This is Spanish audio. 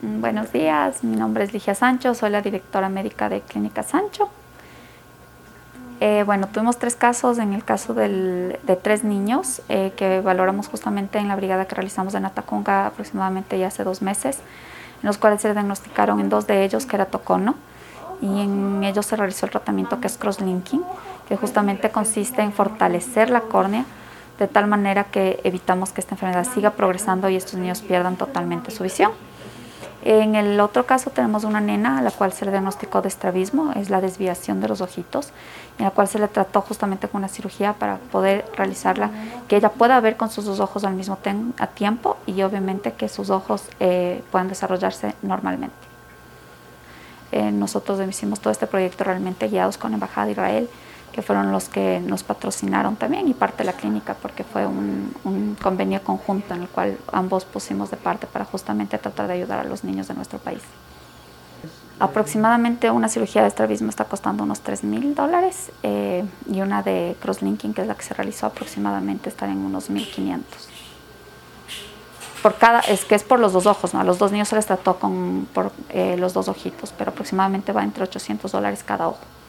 Buenos días, mi nombre es Ligia Sancho, soy la directora médica de Clínica Sancho. Tuvimos 3 casos, en el caso de 3 niños que valoramos justamente en la brigada que realizamos en Atacunga aproximadamente ya hace 2 meses, en los cuales se diagnosticaron en 2 de ellos queratocono y en ellos se realizó el tratamiento que es crosslinking, que justamente consiste en fortalecer la córnea de tal manera que evitamos que esta enfermedad siga progresando y estos niños pierdan totalmente su visión. En el otro caso tenemos una nena a la cual se le diagnosticó de estrabismo, es la desviación de los ojitos, en la cual se le trató justamente con una cirugía para poder realizarla, que ella pueda ver con sus 2 ojos al mismo tiempo y obviamente que sus ojos puedan desarrollarse normalmente. Nosotros hicimos todo este proyecto realmente guiados con la Embajada de Israel, que fueron los que nos patrocinaron también, y parte de la clínica, porque fue un convenio conjunto en el cual ambos pusimos de parte para justamente tratar de ayudar a los niños de nuestro país. Aproximadamente una cirugía de estrabismo está costando unos $3,000 y una de crosslinking, que es la que se realizó, aproximadamente está en unos 1,500. Es por los 2 ojos, ¿no? A los 2 niños se les trató por los 2 ojitos, pero aproximadamente va entre $800 cada ojo.